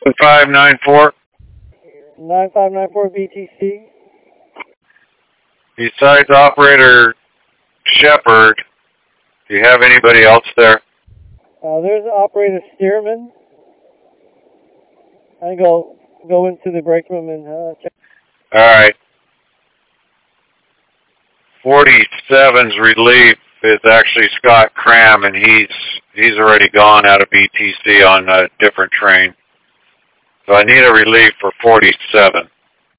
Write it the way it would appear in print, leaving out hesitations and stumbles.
9594. 9594 BTC. Besides operator Shepard, do you have anybody else there? There's operator Stearman. I think I'll go into the break room and check. All right. 47's relief is actually Scott Cram, and he's already gone out of BTC on a different train. So I need a relief for 47.